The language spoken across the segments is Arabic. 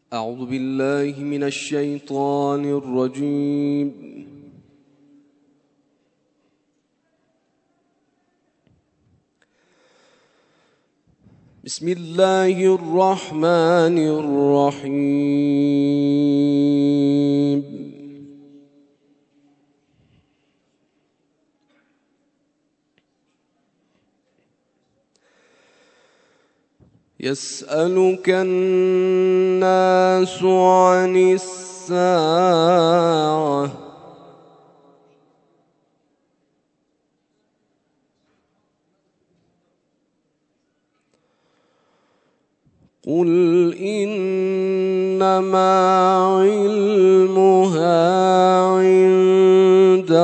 أعوذ بالله من الشيطان الرجيم. بسم الله الرحمن الرحيم. يسألك الناس عن الساعة قل إنما علمها عند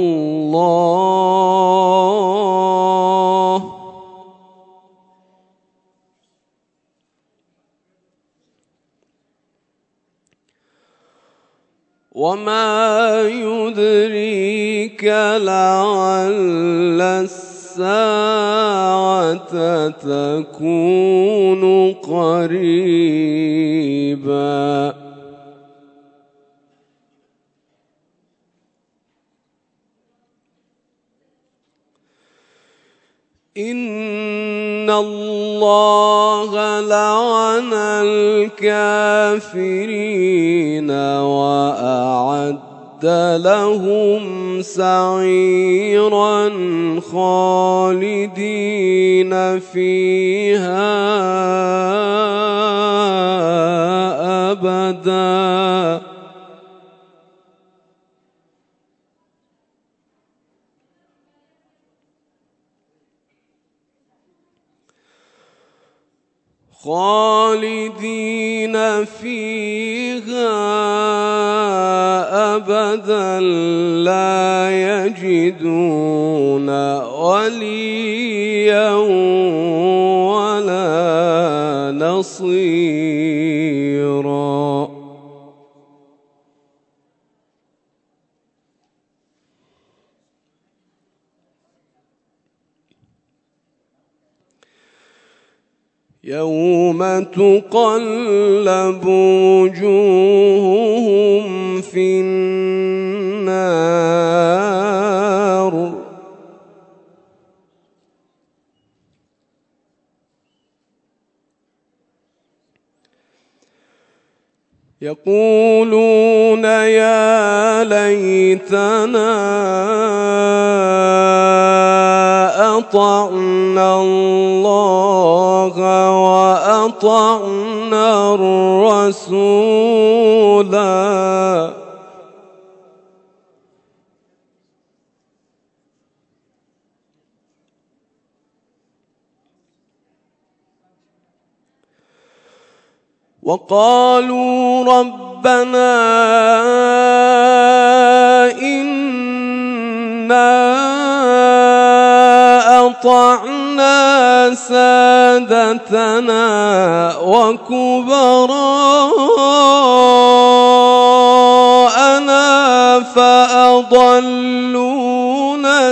الله وما يدريك لعل الساعة تكون قريبا إن الله لعن الكافرين وأعد لهم سعيرا خالدين فيها أبدا خالدين فيها أبدا لا يجدون وليا ولا نصيرا يوم تقلب وجوههم في النار يقولون يا ليتنا أطعنا الله وأطعنا الرسولا وقالوا ربنا إنا أطعنا سادتنا وكبراءنا فأضلونا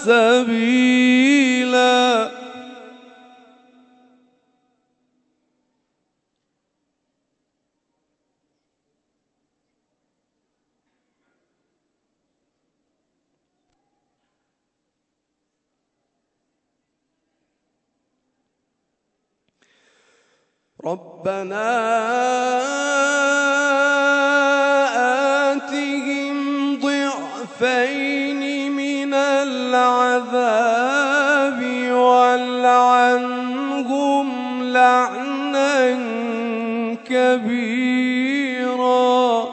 السبيلا ربنا آتهم ضعفين من العذاب والعنهم لعنا كبيرا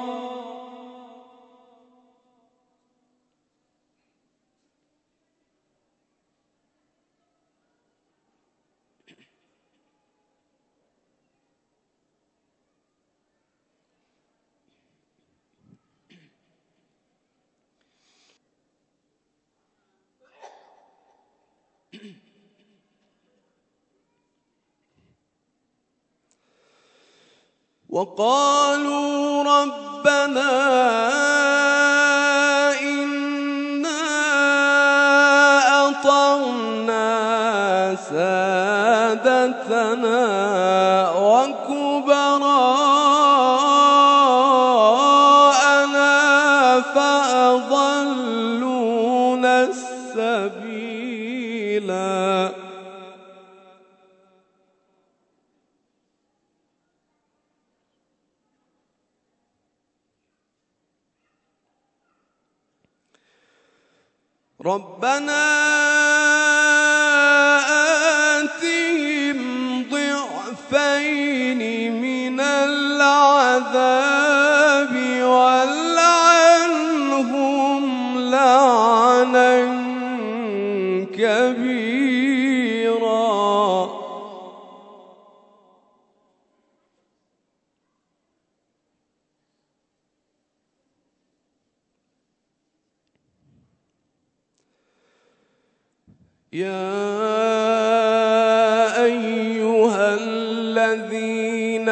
وقالوا ربنا إنا أطعنا سادتنا وكبراءنا ربنا آتهم ضعفين من العذاب والعنهم لعنا كبيرا. يا أيها الذين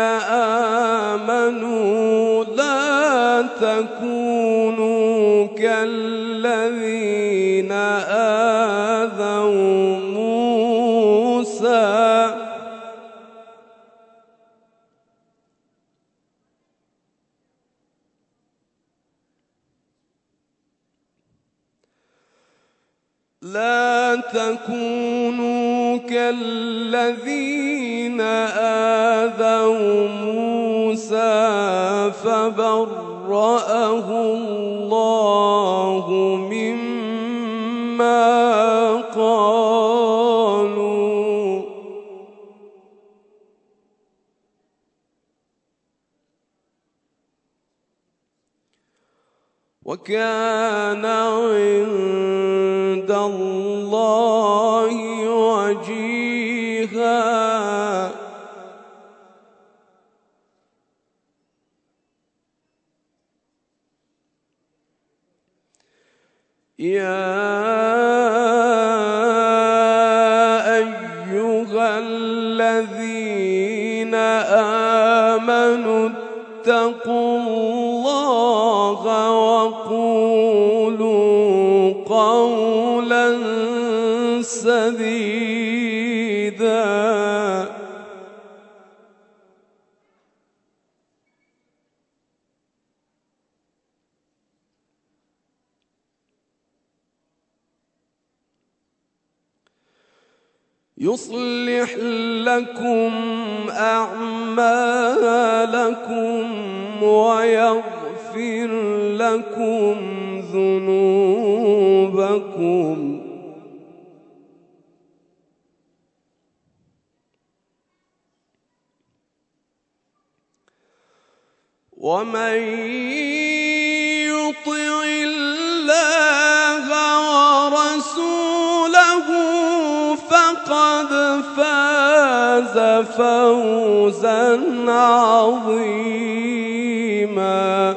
آمنوا لا تكونوا كالذين آذوا موسى فبرأه الله مما قالوا وكان عند الله وجيها. يا أيها الذين آمنوا اتقوا الله وقولوا قولا سديدا يصلح لكم أعمالكم ويغفر لكم ذنوبكم ومن يطع الله ورسوله فقد فاز فوزا عظيما.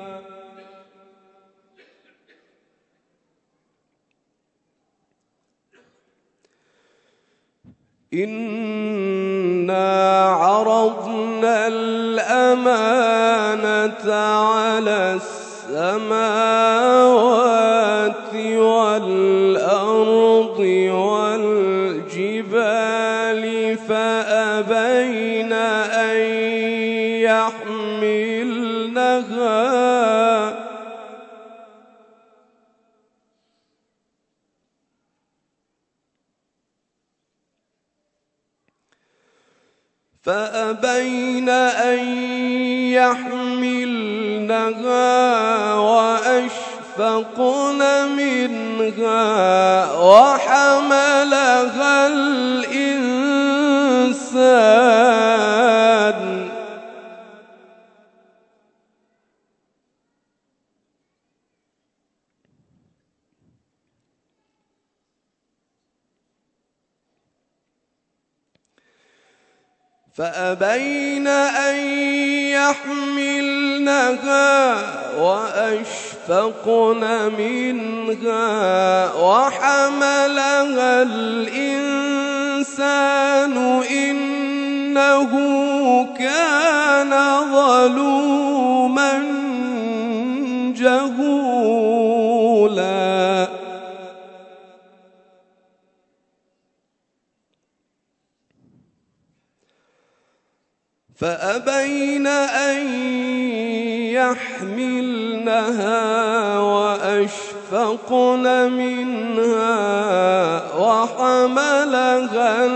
إنا عرضنا الأمانة على السماوات والأرض والجبال فأبين أن يحملنها وأشفقن منها وحملها الإنسان فأبين أن يحملنها وأشفقن منها وحملها الإنسان إنه كان ظلوما جهولا. فأبين أن يحملنها وأشفقن منها وحملها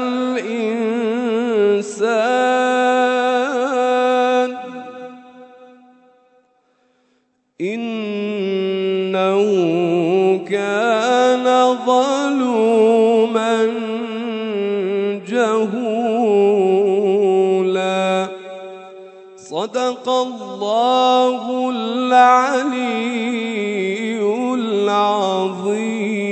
الإنسان إنه كان صدق الله العلي العظيم.